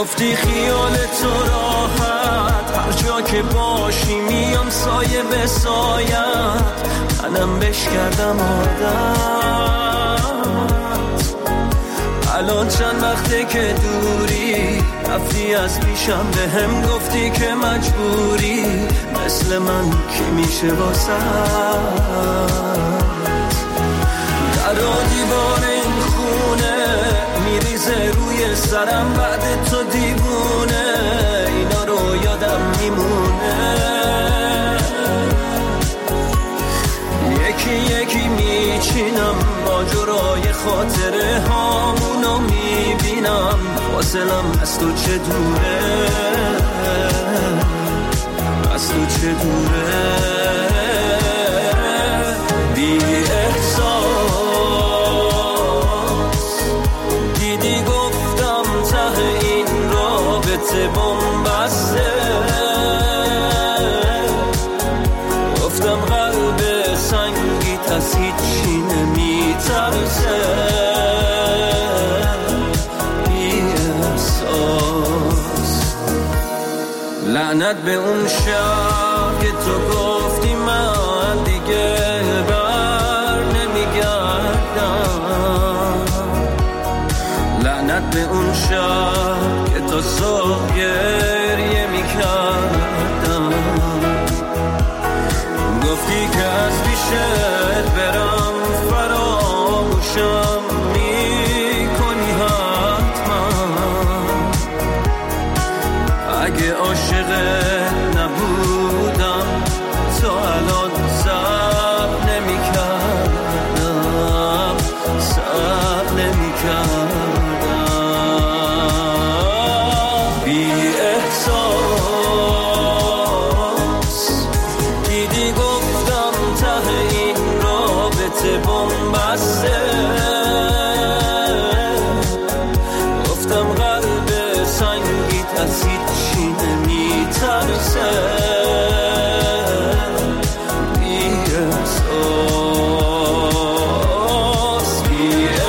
گفتی خیال تو راحت هر جا که باشی میام سایه به سایت منم بش کردم عادت الان چند وقته که دوری رفتی از پیشم به هم گفتی که مجبوری مثل من کی میشه واسه در دیوار این خونه میریزه روی سرم بعد تو دیوونه اینا رو یادم میمونه یکی یکی میچینم ماجرای خاطره هامونو میبینم فاصلم از تو چه دوره از تو چه دوره بی احساس دیدی گفتم ته این رابطه بنبسته گفتم قلب سنگیت از هیچی نمیترسه بی احساس لعنت به اون شب که تو گفتی من دیگه بر نمیگردم لعنت به اون شب که تو صبح گریه میکردم گفتی که از پیشت برم فراموشم میکنی حتما اگه عاشقت نبودم تو الان صبر نمیکردم صبر نمیکردم بی احساس دیدی گفتم ته این رابطه بنبسته گفتم قلب سنگیت از هیچی نمیترسه بی احساس بی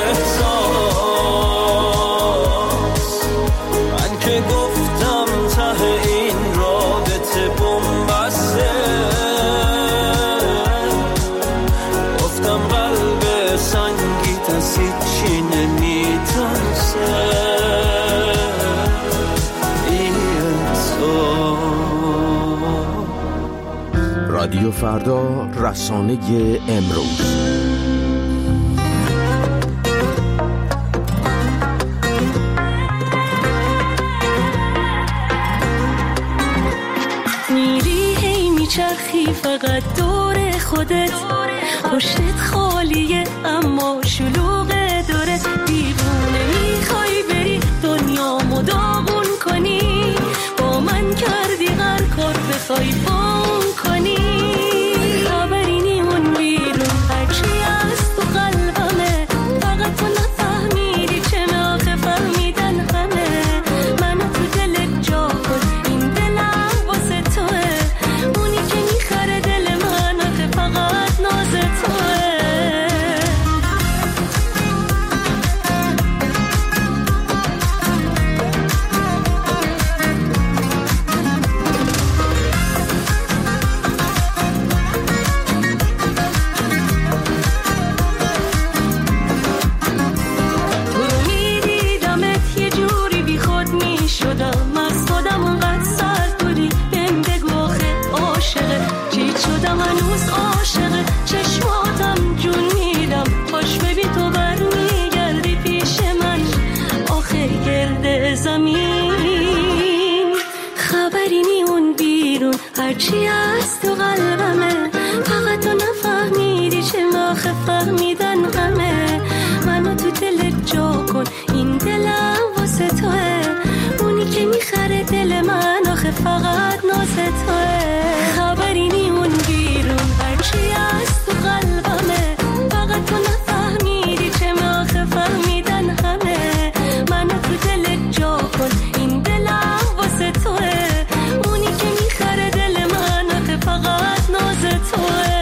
احساس من که گفتم ته این رابطه بنبسته گفتم قلب سنگیت از هیچی نمیترسه رادیو فردا، رسانه امروز. میری هی میچرخی فقط دور خودت پشتت خالیه اما شلوغه دورت دیوونه میخوای بری دنیامو داغون کنی با من کردی هر کار بخوای بان کنی خبری نیمون بیرون هرچی از تو قلبمه فقط تو نفهمیدی چه ناخه فهمیدن همه منو تو دلت جا کن این دلم واسه توه اونی که میخره دل من آخه فقط ناز توه هنوز عاشقه چشماتم جون میدم خوش ببین تو برمیگردی پیش من آخه گرد زمین خبری نیون بیرون هرچی از تو قلبمه فقط تو نفهمیدی چه آخه فهمیدن همه منو تو دلت جا کن این دلم واسه توه اونی که میخره دل من آخه فقط ناز توه خبری نیون بیرون هرچی از تو قلبمه فقط تو نفهمیدی چه آخه فهمیدن همه منو تو دلت جا کن این دلم واسه توه اونی که میخره دل من آخه فقط ناز توه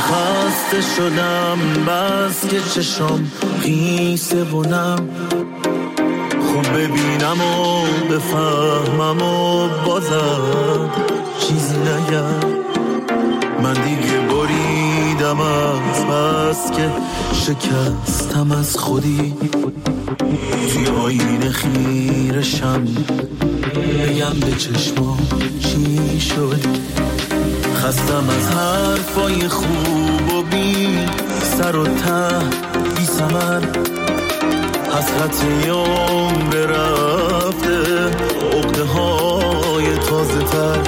خسته شدم بس که چشم قیسه بونم، خوب ببینم و بفهمم و بازم چیزی نگم. من دیگه بریدم از بس که شکستم از خودی، توی آینه خیرشم بگم به چشمام چی شد. خستم از حرفای خوب و بی سر و ته بی ثمر، حسرت عمر رفته عقده های تازه تر.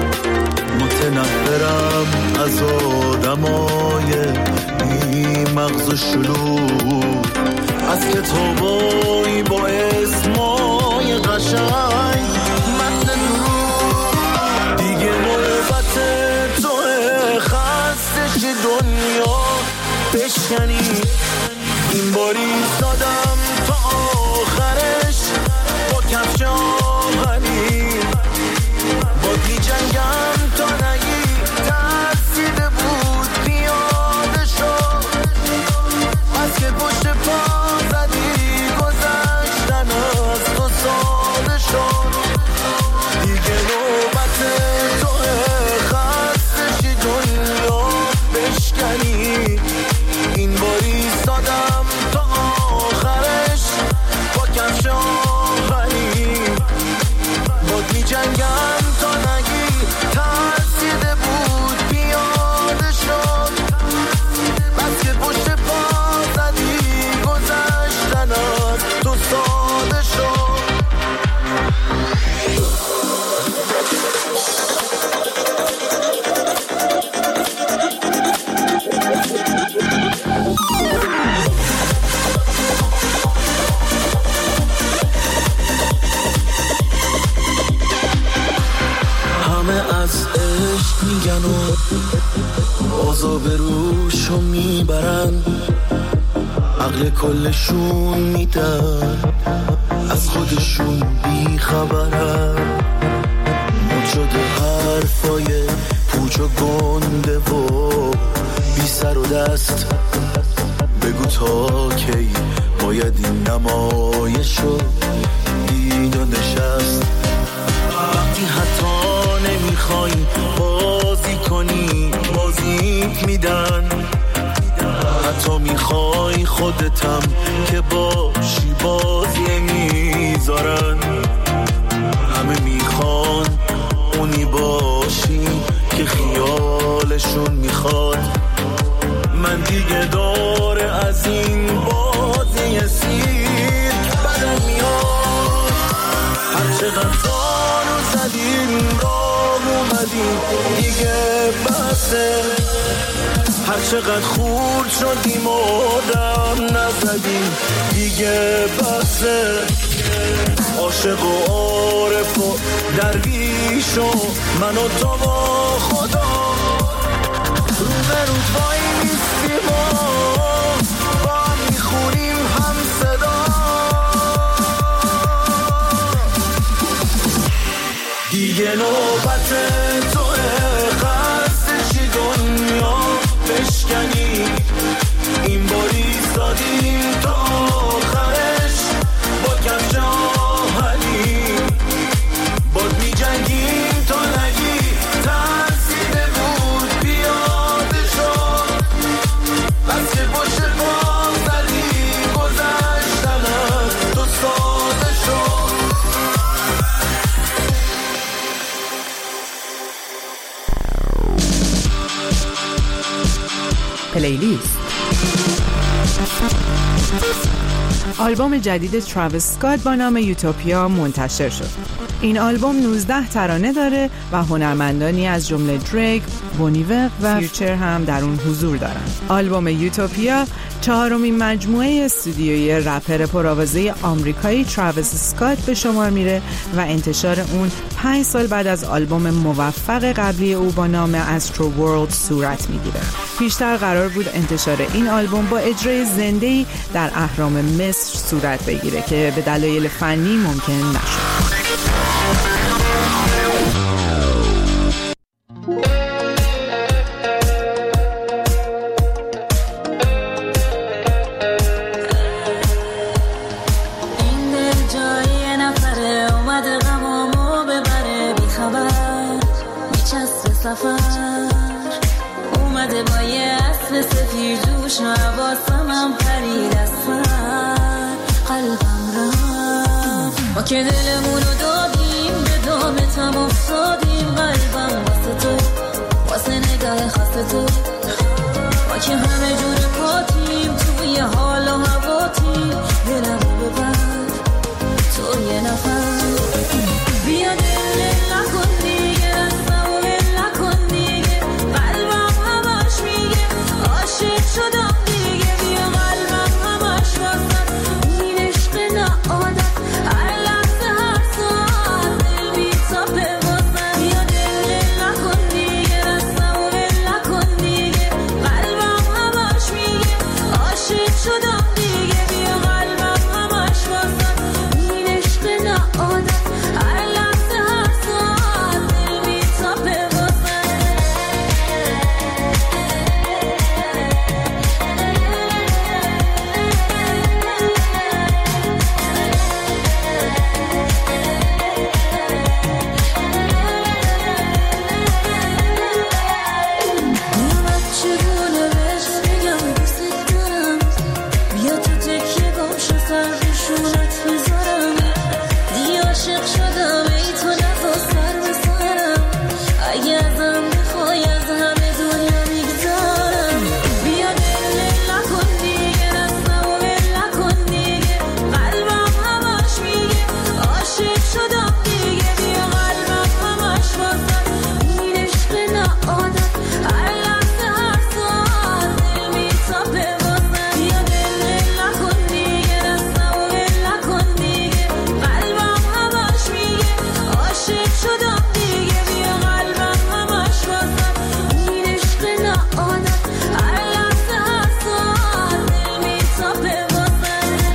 متنفرم از آدمای بی مغز و شلوغ، از کتابای با اسمای قشنگ متن نور. دیگه نوبت توه خسته چه دنیا بشکنی، این باری دادم تا آخرش با کفش آهنی. باد می جنگم تا نگی ترسیده بود پیاده شد، از که پشت پا زدی گذشتن از تو ساده شد. دیگه نوبت توه خسته چی دنیا بشکنی، این باری دادم تا آخرش با کفش آهنی. باد می جنگم تا نگی ترسیده بود پیاده شد، بس که پشت پا زدی گذشتن از تو ساده شد. همه از عشق میگن و عذاب روشو میبرن، عقل کلشون میدن از خودشون بیخبرن. موجود حرفای پوچ و گنده و بی سر و دست، بگو تا کی باید این نمایشو دید و نشست. وقتی حتی نمیخوای بازی کنی بازیت میدن، حتی میخوای خودتم که باشی بازی میذارن. همه میخوان اونی باشی که خیالشون میخواد. من دیگه داره از این بازی سیرک بدم میاد. هر چقدر تانو زدیم راه اومدیم دیگه بسه، هر چقدر خورد شدیم و دم نزدیم دیگه بسه. عاشق و عارف و درویش و من و تو با خدا رو به رو وای نیستیم و با هم میخونیم هم صدا. دیگه نوبت توه خسته چی دنیا بشکنی، این باری ایستادیم تا آخرش با کفش آهنی. باد می جنگیم تا نگی ترسیده بود پیاده شد، بس که پشت پا زدی گذشتن از تو ساده شد. پلیلیست. آلبوم جدید تراویس اسکات با نام یوتوپیا منتشر شد. این آلبوم 19 ترانه داره و هنرمندانی از جمله دریک، بونیور و فیوچر هم در اون حضور دارن. آلبوم یوتوپیا چهارمین مجموعه استودیویی رپر پرآوازه آمریکایی تراویس اسکات به شمار میره و انتشار اون 5 سال بعد از آلبوم موفق قبلی او با نام استرو ورلد صورت میگیره. پیشتر قرار بود انتشار این آلبوم با اجرای زنده‌ای در اهرام مصر صورت بگیره که به دلایل فنی ممکن نشد. گوش حواسم هم پرید از سر قلبم رفت ما که دلمونو دادیم به دامتم افتادیم قلبم واسه تو واسه نگاه خاص تو ما که همه جور پاتیم توی حال و هواتیم دلمو ببر تو یه نفر بیا دل نکن دیگه رستم و ول نکن دیگه قلبم همش میگه عاشق شدم دیگه بیا قلبم همش واسه این عشق نه عادت هر لحظه هر ساعت دل بی‌تابه واسه بیا دل نکن دیگه رستم و ول نکن دیگه قلبم همش میگه عاشق شدم دیگه بیا قلبم همش واسه این عشق نه عادت هر لحظه هر ساعت دل بی‌تابه واسه من چگونه بهش بگم دوست دارم بیا تو تکیه گم شو سر روشونت بذارم دیگه عاشق شدم ای تو نزا سر بزارم اگه ازم بخوای از همه دنیا میگذارم بیا دل نکن دیگه رستم و ول نکن دیگه قلبم همش میگه عاشق شدم دیگه بیا قلبم همش واسه این عشق نه عادت هر لحظه هر ساعت دل بی‌تابه واسه بیا دل نکن دیگه رستم و ول نکن دیگه قلبم همش میگه عاشق شدم دیگه بیا قلبم همش واسه این عشق نه عادت هر لحظه هر ساعت دل بی‌تابه واسه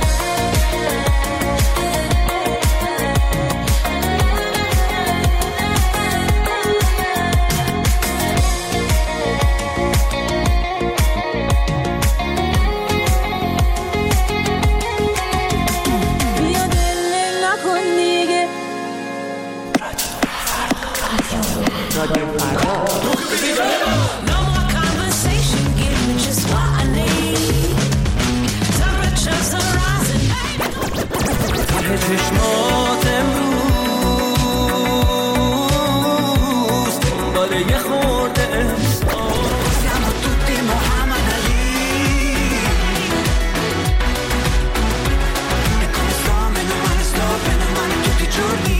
بیا دل نکن دیگه No more conversation, give me just what I need. Temperatures are rising. ته چشمات امروز دنبال یه خورده احساس Siamo tutti Muhammad Ali e come sto meno male tutti i giorni.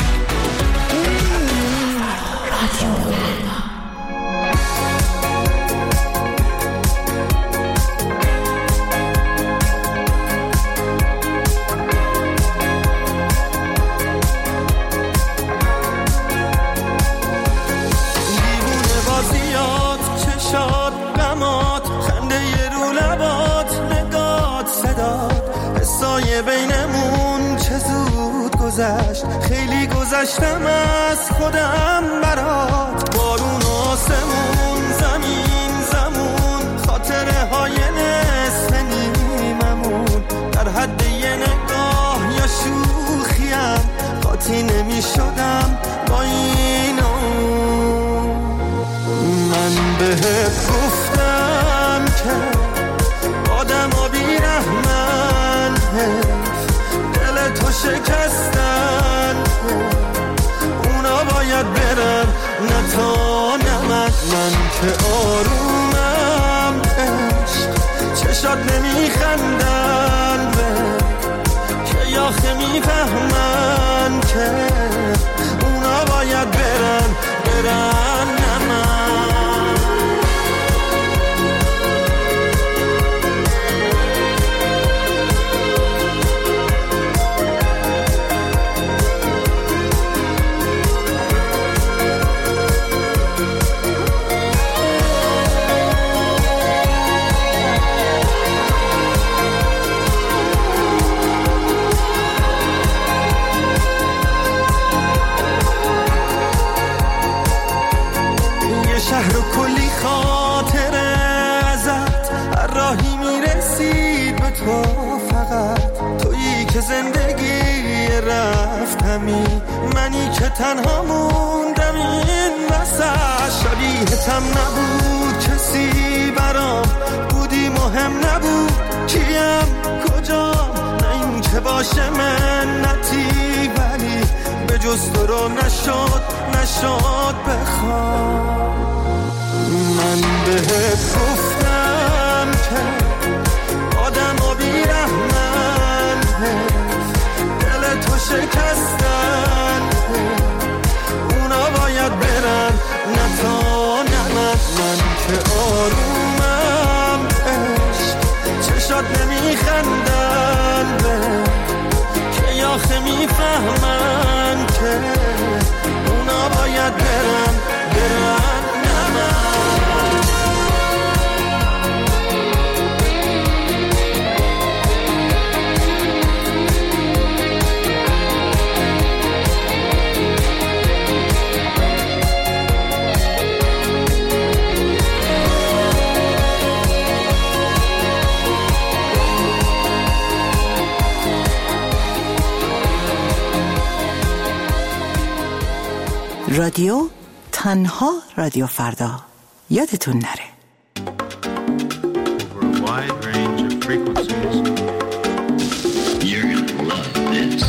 دیوونه بازیات چشات غمات خنده ی رو لبات نگات صدات حسای بینمون چه زود گذشت خیلی گذشتم از خودم برات بارون و آسمون زمین زمون خاطره های نصف نیممون در حد یه نگاه یا شوخیم قاطی نمی شدم با این من بهت گفتم که آدم ها بیرحمن دل تو شکستن اونا باید برن نه تا نه من که آرومم عشق چشات نمیخندن که یاخه میفهمن که اونا باید برن نه من شهر و کلی خاطره ازت هر راهی میرسید به تو فقط تویی که زندگی رفتمی منی که تنها موندم این وسط شبیهتم نبود کسی برام بودی و نشد بخوام. من بهت گفتم که آدم و بیرحمن دل تو شکستن، اونا باید برن نه تو نه من که آرومم عشق چشات نمیخندن که آخه میفهمن که اونا باید برن نه من. رادیو تنها رادیو فردا، یادتون نره. Over a wide range of frequencies. You're gonna love this.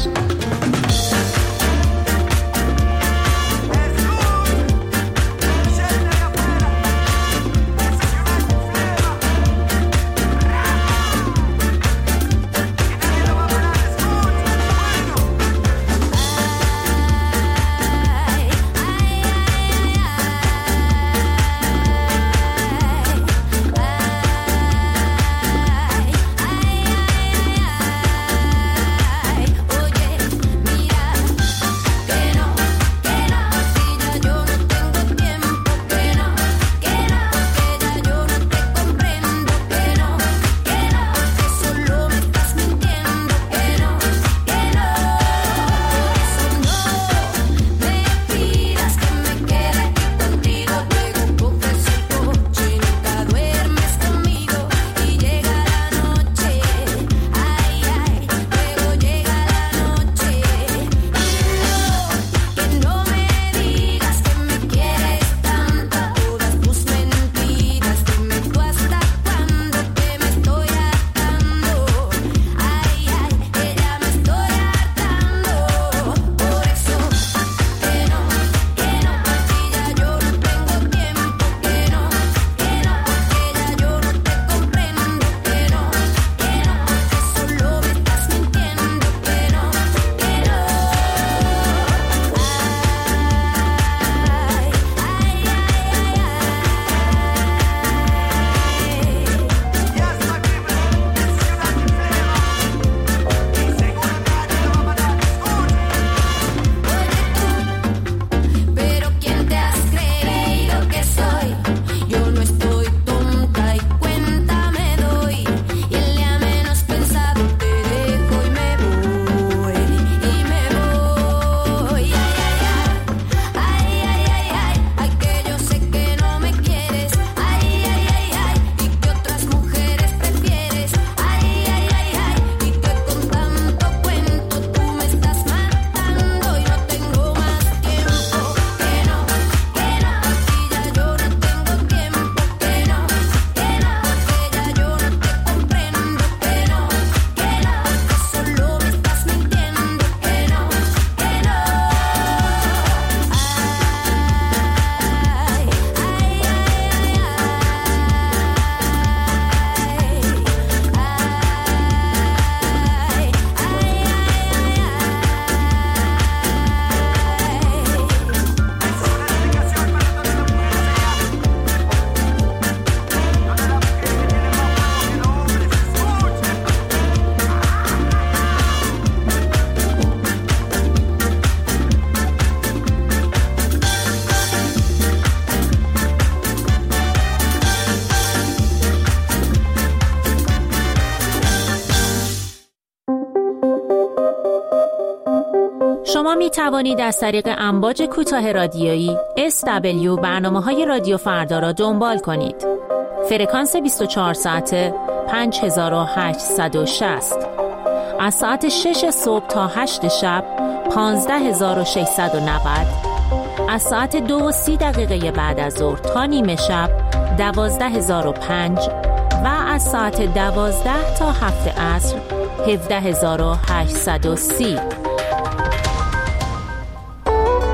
شما می توانید از طریق امواج کوتاه رادیویی SW برنامه‌های رادیو فردا را دنبال کنید. فرکانس 24 ساعته 5860. از ساعت 6 صبح تا 8 شب 15690. از ساعت 2:30 بعد از ظهر تا نیمه شب 12005 و از ساعت 12 تا 7 عصر 17830.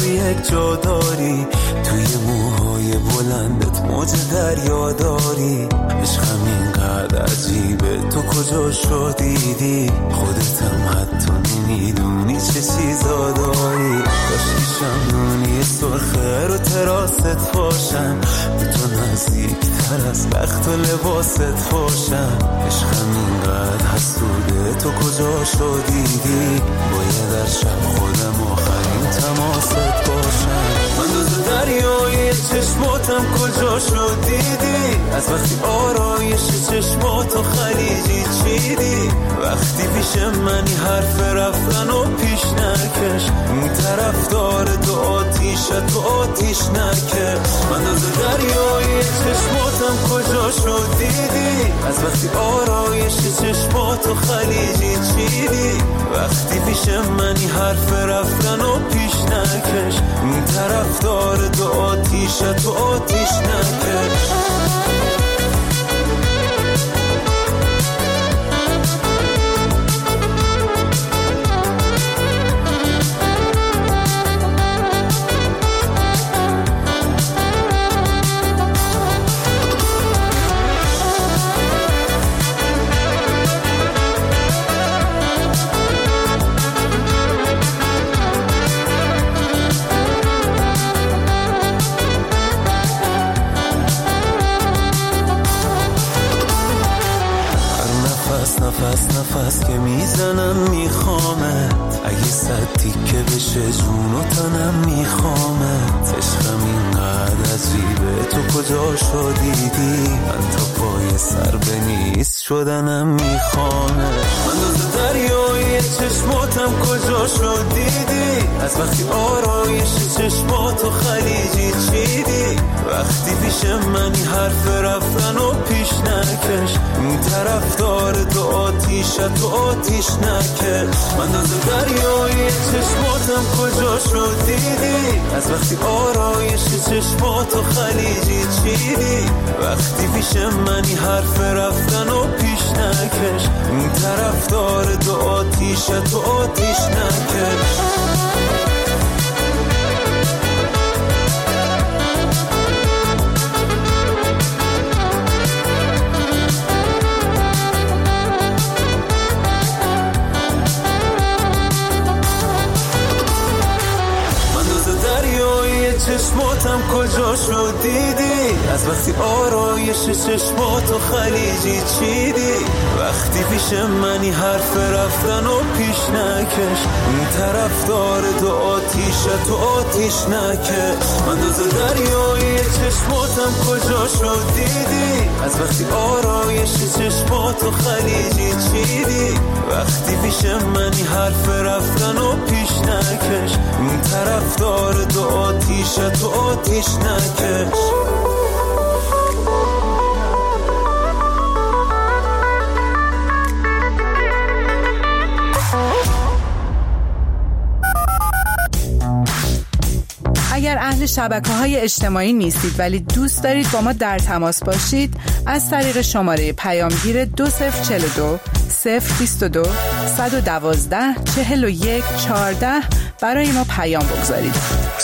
یک جا داری، توی موهای بلندت موج دریا داری. عشقم اینقدر عجیبه، تو کجا شدیدی؟ خودتم حتی نمیدونی چه چیزا داری. کاشکی شمدونی سرخه رو تراست باشم، به تو نزدیک تر از بخت و لباست باشم. عشقم اینقدر حسوده، تو کجا شدیدی؟ باید در شب خودم آخرین تماست باشم. من دوز دریای چشماتم کجا شدیدی؟ از وقتی آرایش چشماتو خلیجی چیدی؟ وقتی پیش منی حرف رفتن و پیش نکش، اون طرف داره تو آتیش نکش. من دوز دریای چشماتم کجا شدیدی؟ از وقتی آرایش چشماتو خلیجی چیدی؟ وقتی پیش منی حرف رفتن و پیش نکش، اون طرف داره تو آتیش نکش. نفس که میزنم میخوامت، اگه 100 تیکه بشه جون و تنم میخوامت. عشقم اینقدر عجیبه، تو کجا شدیدی؟ من تا پای سر به نیست شدنم میخوامت. من دوز دریای چشماتم کجا شدیدی؟ از وقتی آرایش چشماتو خلیجی چیدی؟ وقتی پیش منی حرف رفتن و پیش نکش، اون طرف داره تو آتیش نکش. من دوز دریای چشماتم کجا شدیدی؟ از وقتی آرایش چشماتو خلیجی چیدی؟ وقتی پیش منی حرف رفتن و پیش نکش، اون طرف داره تو آتیش نکش. چشماتم کجا شدیدی؟ از وقتی آرایش چشماتو خلیجی چیدی؟ وقتی پیش منی حرف رفتن و پیش نکش، اون طرف داره تو آتیش نکش. من دوز دریای چشماتم کجا شدیدی؟ از وقتی آرایش چشماتو خلیجی چیدی؟ وقتی پیش منی حرف رفتن و پیش نکش، اون طرف داره تو آتیش نکش. اگر اهل شبکه‌های اجتماعی نیستید ولی دوست دارید با ما در تماس باشید، از طریق شماره پیامگیر 2042 022 112 41 14 برای ما پیام بگذارید.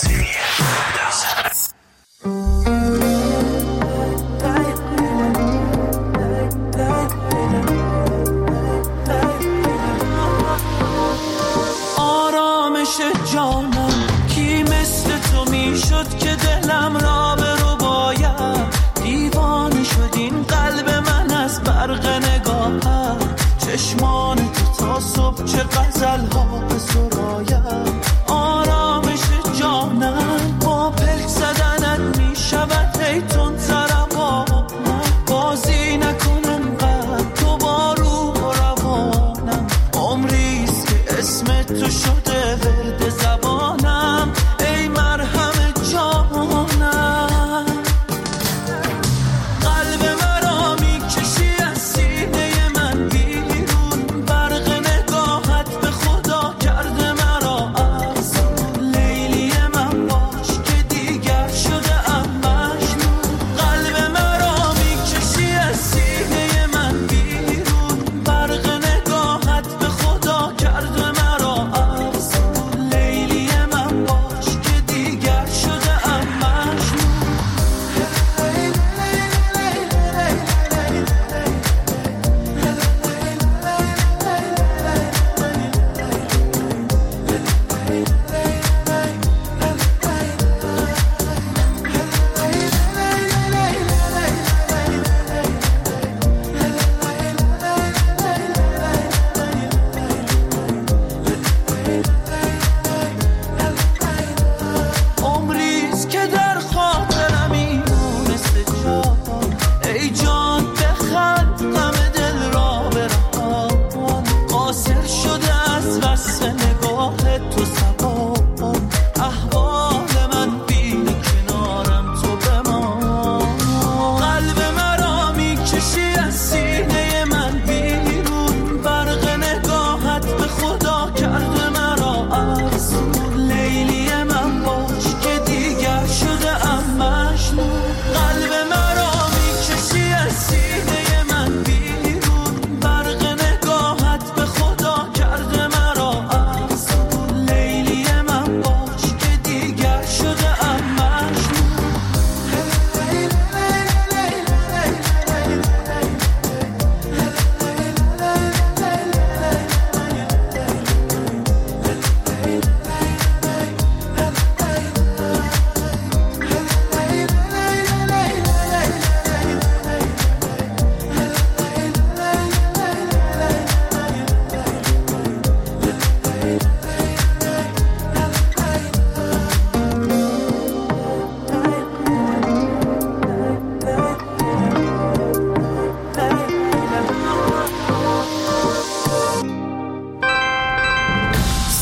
آرامش جانم کی مثل تو میشد که دلم را برو باید. دیوانه شد این قلب من از برق نگاهت، چشمان تو تا صبح چه غزل ها به سراید. آرامش جانم با پلک زدنت میشود هی تون زربانم، بازی نکنم قد تو با روح و روانم. عمریست که اسم تو شده ورد زبانم، ای مرهم جانم. قلب مرا میکشی از سینه من بیرون، برق نگاهت به خدا کرده مرا افسون. لیلی من باش که دیگر شده ام مجنون. قلب مرا میکشی از سینه من بیرون، برق نگاهت به خدا کرده مرا افسون. لیلی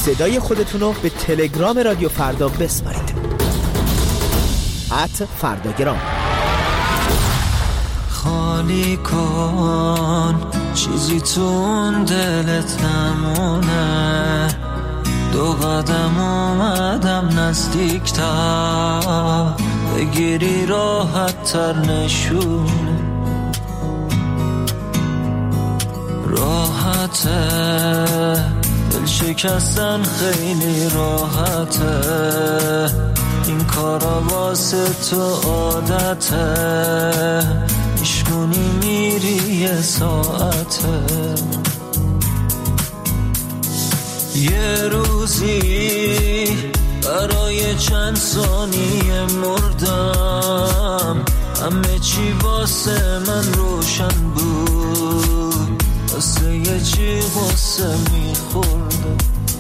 صدای خودتون رو به تلگرام رادیو فردا بسپارید. @فرداگرام. خالی کن چیزی تون دلت نمونه، 2 قدم اومدم نزدیکتر، بگیری راحت تر نشونه، راحته دل شکستن خیلی راحته، این کارا واسه تو عادته، میشکنی میری یه ساعته، یه روزی برای چند ثانیه مردم، همه چی واسه من روشن بود، واسه یه چی واسه میخوردم،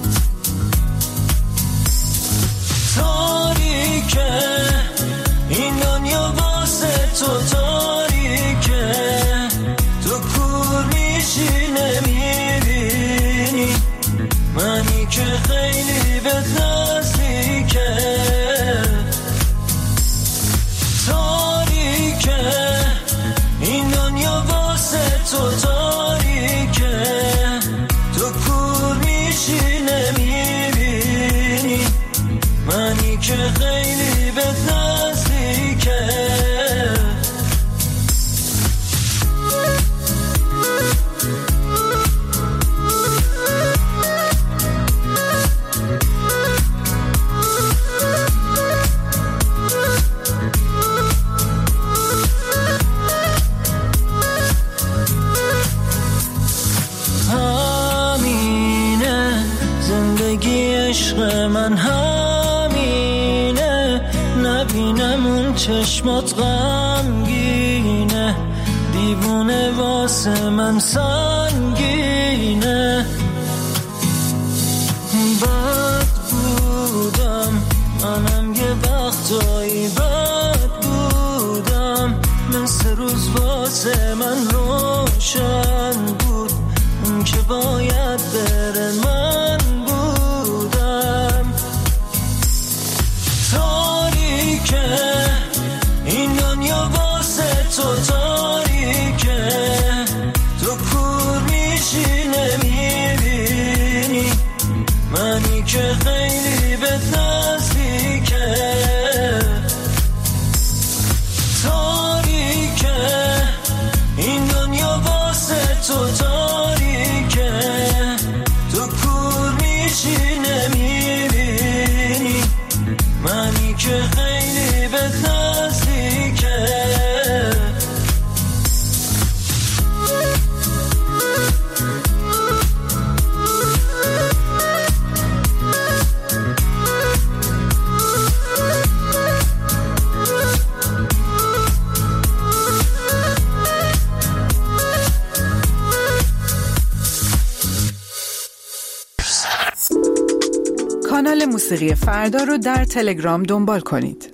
تاریکه این دنیا واسه تو تاریکه، تو کور میشی نمیبینی منی که خیلی به نزدیکه، تاریکه این دنیا واسه تو تاریکه، تو کور میشی نمیبینی منی که خیلی به نزدیکه. همینه زندگی عشق من، همینه نبینم اون چشمات غمگینه، دیوونه واسه من سنگینه، بد بودم منم یه وقتایی، بد بودم مثل روز واسه من روشن بود، اون که باید بره من بودم، تاریکه این دنیا واسه تو تاریکه، تو کور میشی نمیبینی منی که خیلی به نزدیکه، تاریکه این دنیا واسه تو تاریکه، تو کور میشی نمیبینی منی که خیلی به نزدیکه. کانال موسیقی فردا رو در تلگرام دنبال کنید.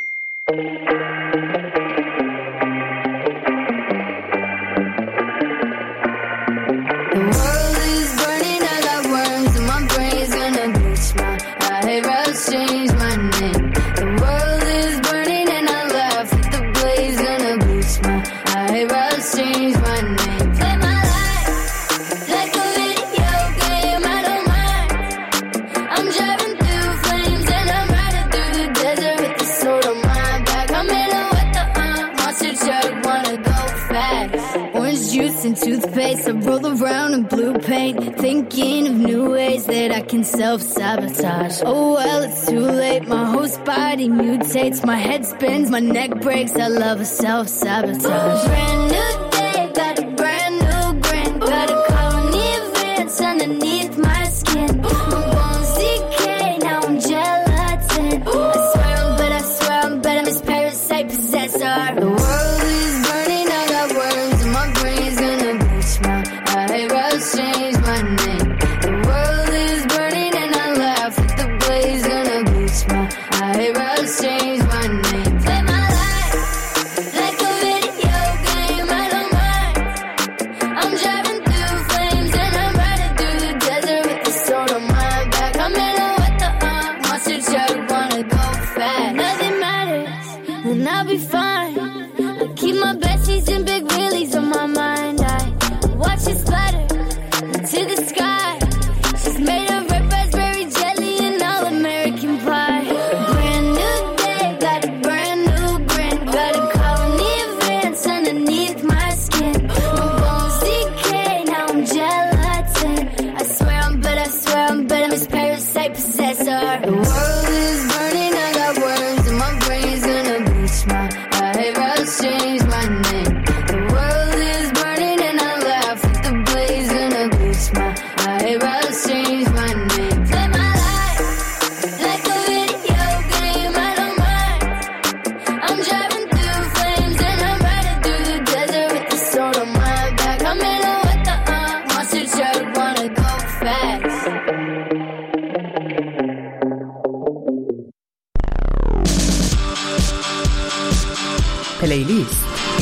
Toothpaste, I roll around in blue paint, thinking of new ways that I can self-sabotage. Oh well, it's too late, my whole body mutates, my head spins, my neck breaks, I love a self-sabotage. Brand new day, got a brand new grin, got a colony of ants underneath my skin. My bones decay, now I'm gelatin. I swear I'm better, Miss Parasite Possessor. The world is burning, I got worms in my brain's gonna bleach my eyebrows, change my name. The world is burning and I laugh at the blaze, gonna bleach my eyebrows, change my name. Play my life like a video game, I right possessor. The world is burning, I got worms and my brain's gonna bleach my eyebrows, change my name. The world is burning and I laugh at the blaze, gonna bleach my eyebrows, change my name. Play my life like a video game, I don't mind. I'm driving through flames and I'm riding through the desert with the soul on my back. I'm in a what the monster truck, wanna go fast. پلیلیست.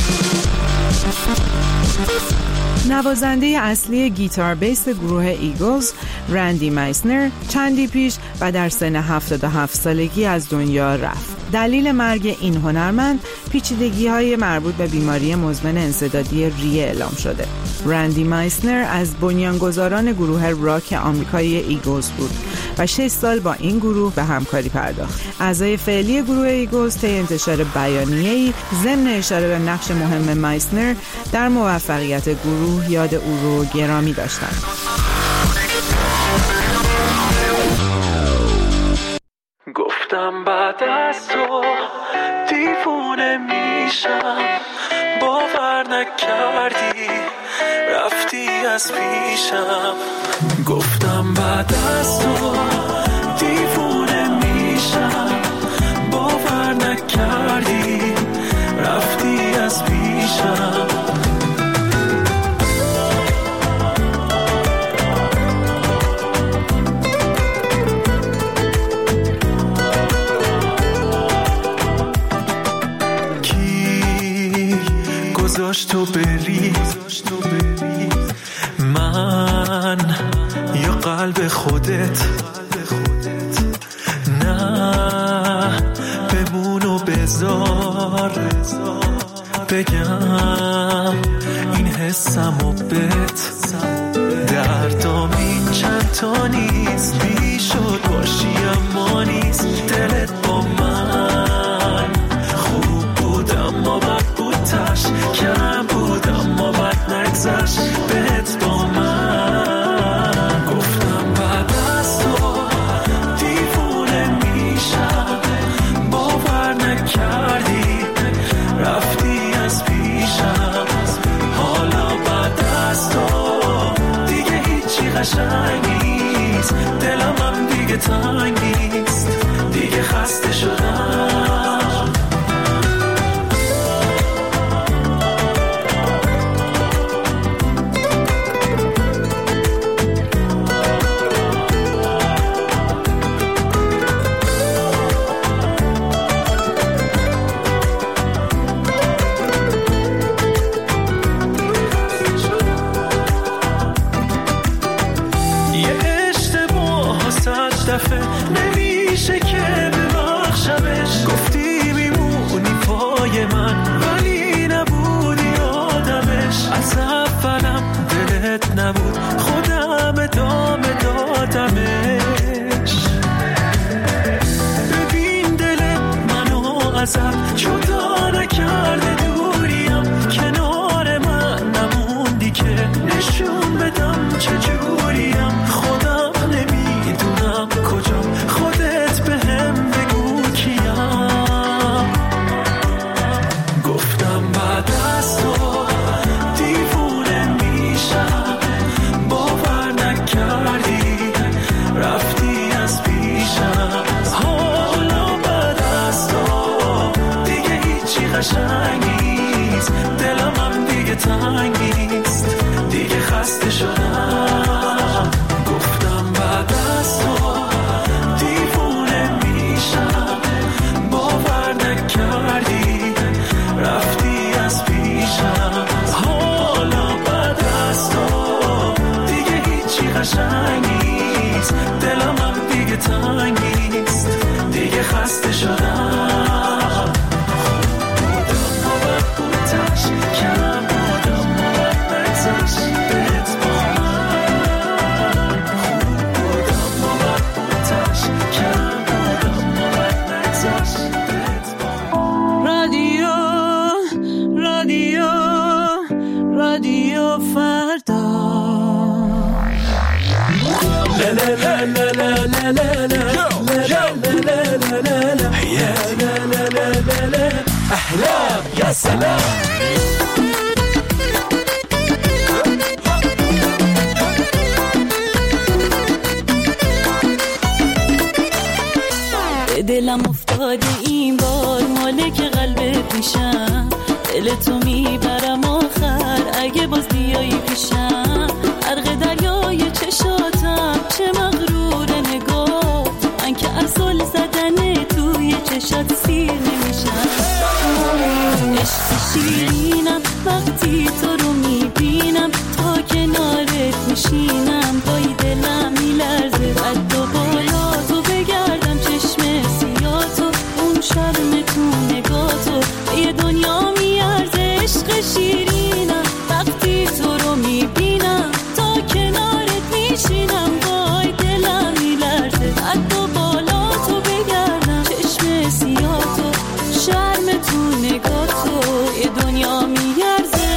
نوازنده اصلی گیتار بیس گروه ایگلز رندی مایسنر چندی پیش و در سن 77 سالگی از دنیا رفت. دلیل مرگ این هنرمند پیچیدگی‌های مربوط به بیماری مزمن انسدادی ریه اعلام شده. رندی مایسنر از بنیانگذاران گروه راک آمریکایی ایگلز بود و 6 سال با این گروه به همکاری پرداخت. اعضای فعلی گروه ایگلز طی انتشار بیانیه‌ای ضمن اشاره به نقش مهم مایسنر در موفقیت گروه یاد او رو گرامی داشتند. گفتم بعد از تو دیوونه میشم، باور نکردی رفتی از پیشم. گفتم بعد از تو دیوونه میشم، باور نکردی رفتی از پیشم. گذاشت تو بری من یا قلب خودت، نه بمون و بذار بگم این حسم و بت. دردام این چند تا نیست، بیشد باشی اما نیست. دلت با من خوب بود اما بد بود، تش کم بود اما بد نگذشت بهت با من. گفتم بعد از تو دیوونه میشم، باور نکردی رفتی از پیشم. حالا بعد از تو دیگه هیچی قشنگ نیست، دلم هم دیگه تنگ نیست، دیگه خسته شدم. نمیشه که ببخشمش، گفتی میمونی پای من ولی نبودی آدمش. از اولم دلت نبود، خودم ادامه دادمش. ببین دل منو ازت جدا نکرده، دوریم کنار من نموندی که نشون بدم چجوریم. خودم نمیدونم کجا، خودت بهم بگو کیم. گفتم بعد از تو دیوونه میشم، باور نکردی رفتی از پیشم. حالا بعد از تو دیگه هیچی قشنگ نیست، دلم هم دیگه تنگ نیست، دیگه خسته شدم. گفتم بعد از تو دیوونه میشم، باور نکردی رفتی از پیشم. حالا بعد از تو دیگه هیچی قشنگ نیست، دلم هم دیگه تنگ نیست، دیگه خسته شدم. بودم و بد بودش، کم بودم و بد نگذشت بهت با من. خوب بودم و بد بودش، کم بودم و بد نگذشت بهت با من. رادیو فردا. احلام يا سلام دلم افتاده این بار مالک قلب پیشم دل تو میبرم آخر اگه باز بیایی پیشم غرق دریای چشاتم چه مغرور نگاه من که اصل زدن توی چشات سیر نمیشم عشق شیرینم وقتی تو رو میبینم تا کنارت میشینم پای دلم میلرزه رد و بالا تو بگردم چشم سیاتو اون شرم تو نگاتو یه دنیا میارزه عشق شیرینم وقتی تو رو میبینم تا کنارت میشینم پای دلم میلرزه رد و بالا تو بگردم چشم سیاتو شرم تو نگاتو یه دنیا میارزه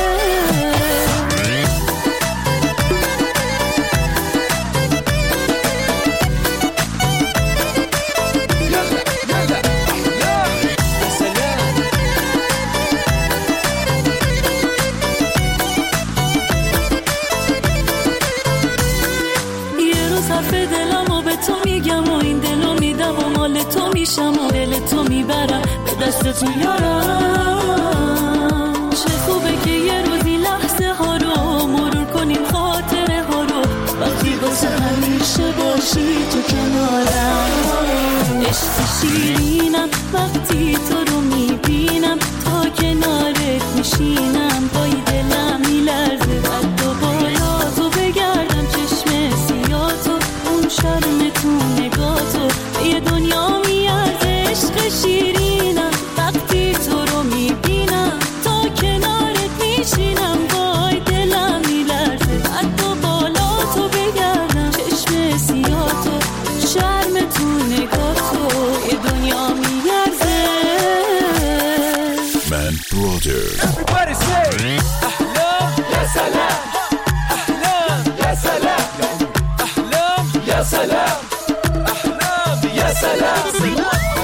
تو میشم و دل تو میبرم به دست تو یارم چه خوبه که یه روزی لحظه ها رو مرور کنیم خاطره ها رو وقتی واسه همیشه باشی تو کنارم عشق شیرینم وقتی تو رو میبینم تا کنارت میشینم پای دلم میلرزه رد و بالا تو بگردم چشم سیاتو اون شرم تو نگاتو یه دنیا میارزه عشق شیرینم وقتی تو رو میبینم تا کنارت میشینم وای دلم میلرزه رد و بالا تو بگردم چشم سیاتو شرم تو نگاتو یه دنیا میارزه من برادر Everybody say احلام يا سلام احلام يا سلام احلام يا سلام احلام يا سلام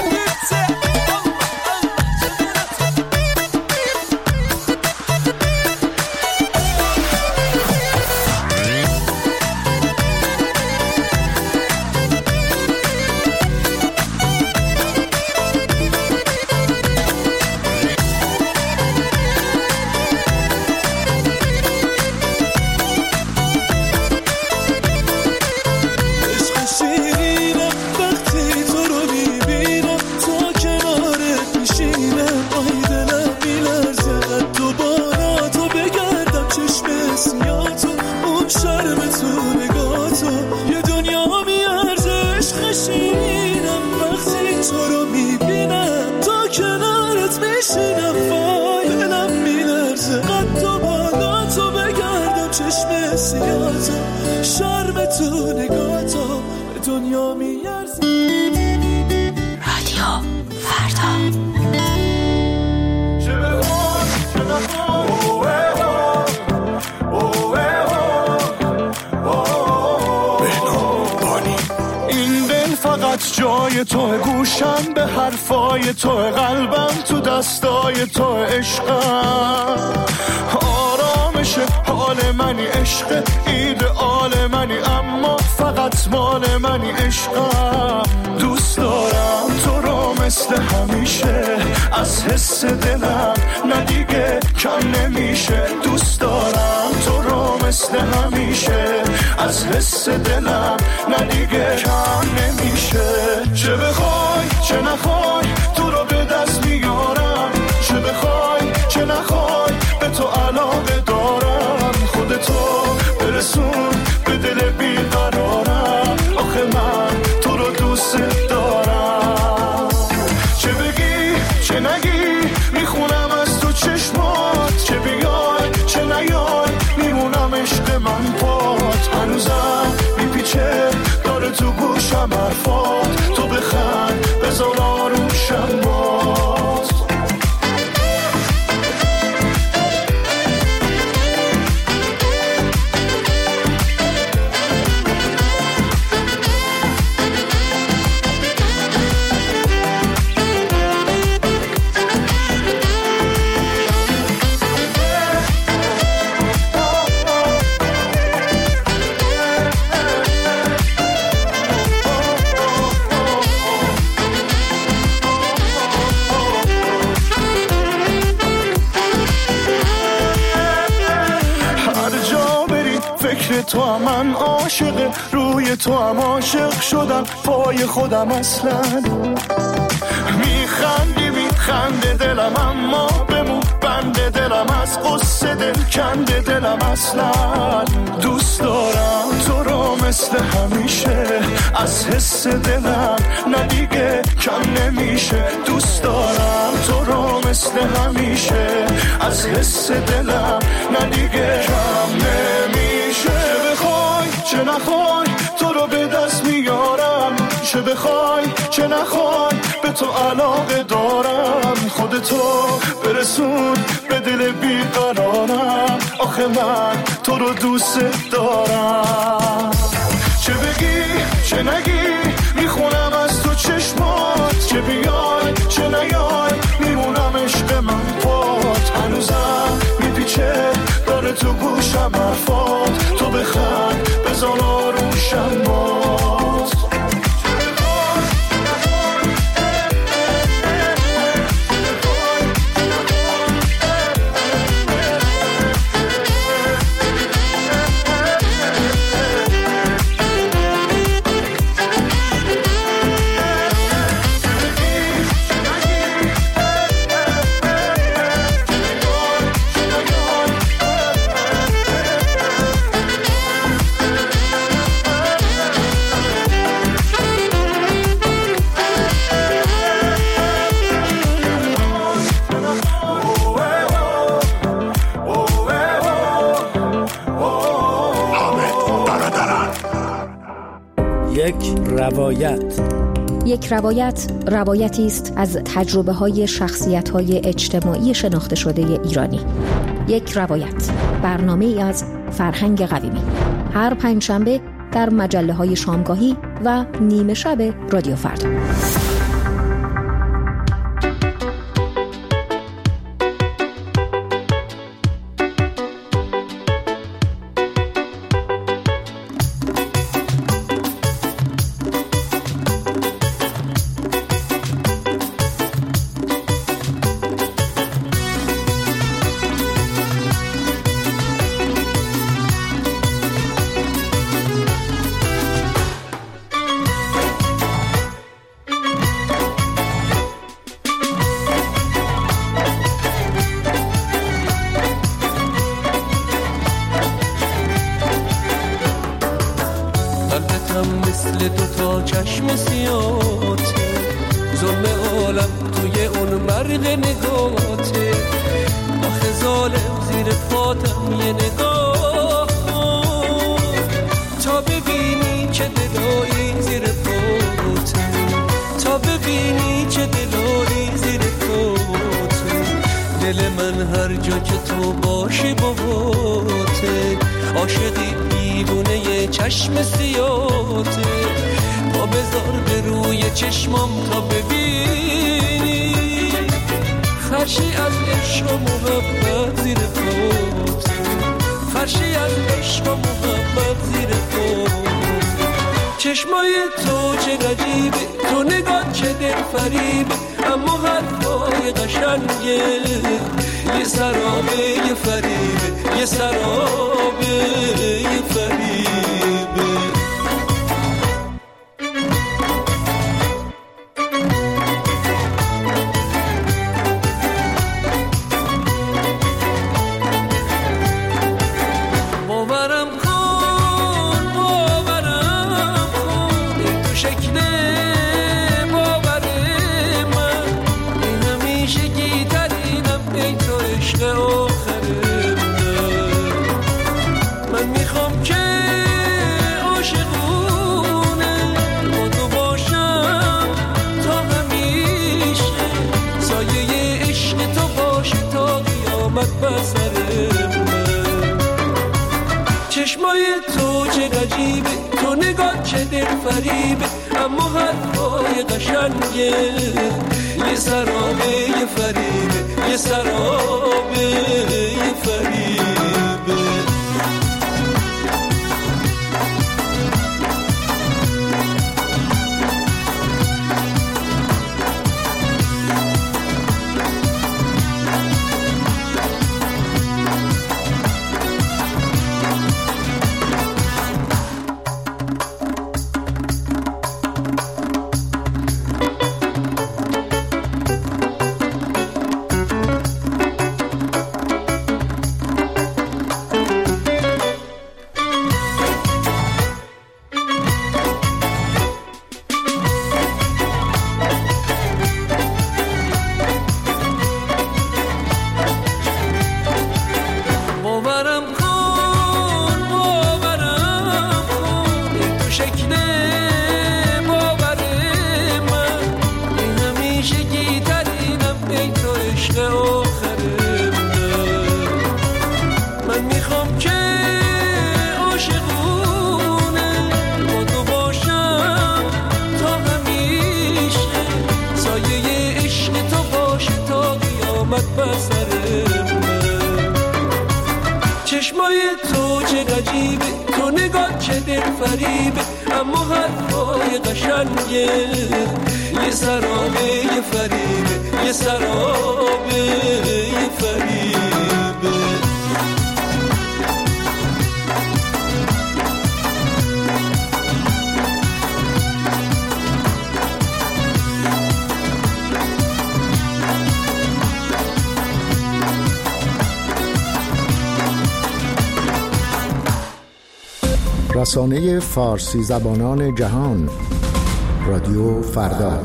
شرم تو نگاتو به دنیا میارزه رادیو فردا این دل فقط جای تو گوشم به حرفای تو قلبم تو دستای تو عشقم آرامش حال منی عشق ایدئال منی اما فقط مال منی عشقم دوست دارم تو رو مثل همیشه از حس دلم نه دیگه کم نمیشه دوست دارم تو رو مثل همیشه از حس دلم نه دیگه کم نمیشه چه بخوای چه نخوای تو رو به دست میارم چه بخوای چه نخوای به تو علاقه دارم خودتو برسون به دل بیقرارم آخه من تو رو دوست دارم چه بگی چه نگی میخونم از تو چشمات چه بیای چه نیای میمونم عشق من پات هنوزم میپیچه داره تو گوشم حرفات تو بخند بذار آروم تو هم من عاشق روی تو هم عاشق شدم پای خودم اصلا میخنده دلم اما بمون بنده دلم از قصه دل کنده دلم اصلا دوست دارم تو رو مثل همیشه از حس دلم نه دیگه کم نمیشه دوست دارم تو رو مثل همیشه از حس دلم نه دیگه کم نمیشه بخوای چه نخوای تو رو به دست میارم چه بخوای چه نخوای به تو علاقه دارم خودتو برسون به دل بیقرارم آخه من تو رو دوست دارم چه بگی چه نگی میخونم از تو چشمات چه بیای چه نیای میمونم عشق من پات هنوزم میپیچه داره تو گوشم حرفات تو بخند بزن آروشم بات یک روایت روایتی است از تجربه‌های شخصیت‌های اجتماعی شناخته شده ایرانی. یک روایت برنامه‌ای از فرهنگ قویمی هر پنجشنبه در مجله‌های شامگاهی و نیمه شب رادیو فردا. چشمای تو چه غریبه تو نگاه چه دل فریبه اما حرفای قشنگه یه سرابه یه فریبه یه سرابه یه فریبه چشمای تو چه غریبه تو نگاه چه دل فریبه اما حرفای قشنگه یه سرابه یه فریبه یه سرابه یه فریبه چه دل فریبه اما حرفای قشنگه یه سرابه یه فریبه یه سرابه یه فریبه رسانه فارسی زبانان جهان رادیو فردا.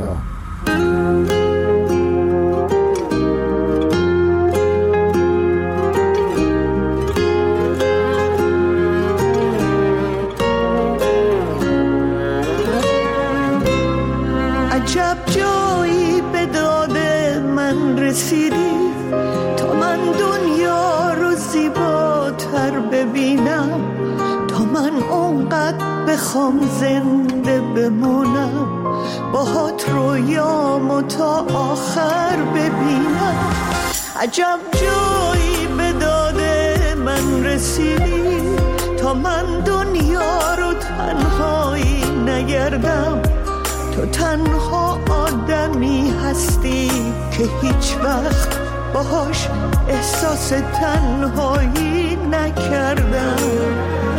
عجب جایی به داد من رسیدی تا من دنیا رو زیباتر ببینم، تا من اونقدر بخوام زنده بمونم، باهات رویامو تا آخر ببینم. عجب جایی به داد من رسیدی تا من دنیا رو تنهایی نگردم، تو تنها آدمی هستی که هیچ وقت باهاش احساس تنهایی نکردم.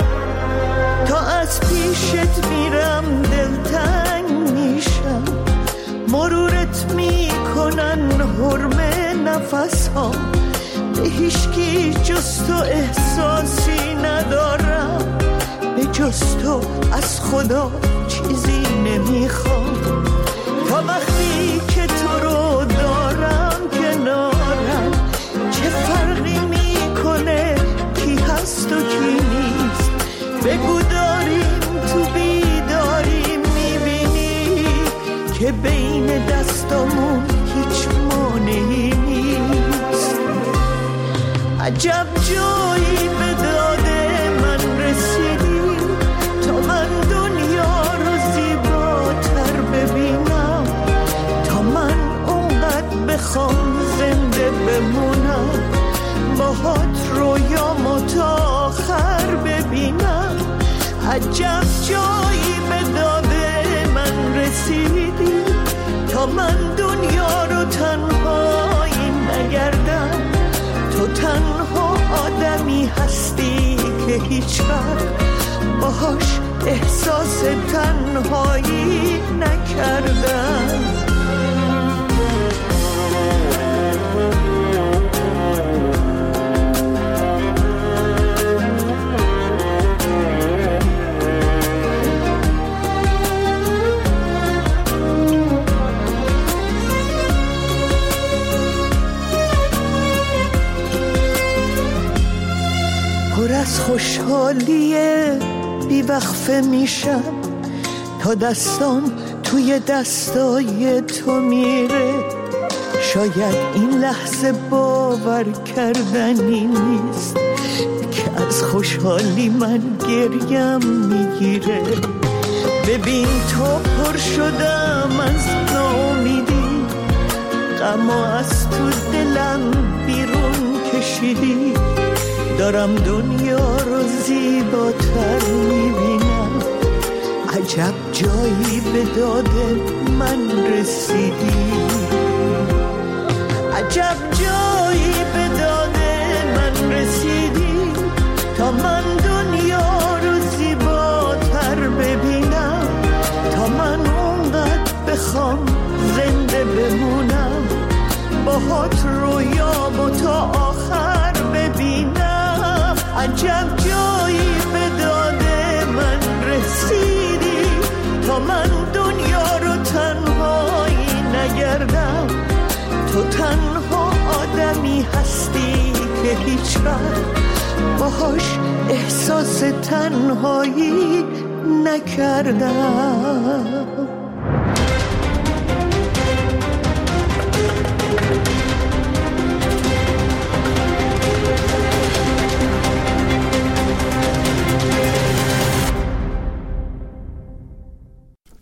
تا از پیشت میرم دلتنگ میشم، مرورت میکنن حرمه نفسها، به هیچکی جز تو احساسی ندارم، به جز تو از خدا چیزی نمیخوام. تا وقتی که تو رو دارم کنارم، چه فرقی میکنه کی هست و کی نیست؟ بگو داریم تو بیداری میبینی که بین دستامون هیچ مانعی نیست. عجب جایی به داد من رسیدی تا من دنیا رو زیباتر ببینم، تا من اونقدر بخوام زنده بمونم، باهات رویامو تا آخر ببینم. عجب جایی به داد من رسیدی تا من دنیا رو تنهایی نگردم، تو تنها آدمی هستی که هیچ وقت باهاش احساس تنهایی نکردم. پر از خوشحالیه بی‌وقفه میشم تا دستام توی دستای تو میره. شاید این لحظه باور کردنی نیست که از خوشحالی من گریم میگیره. ببین تو پر شدم از ناامیدی، غم از تو دلم بیرون کشیدی، دارم دنیا رو زیباتر میبینم. عجب جایی به داد من رسیدی، عجب جایی به داد من رسیدی تا من دنیا رو زیباتر ببینم، تا من اونقدر بخوام زنده بمونم، باهات رویامو تا آخر ببینم. عجب جایی به داد من رسیدی تا من دنیا رو تنهایی نگردم، تو تنها آدمی هستی که هیچ وقت باهاش احساس تنهایی نکردم.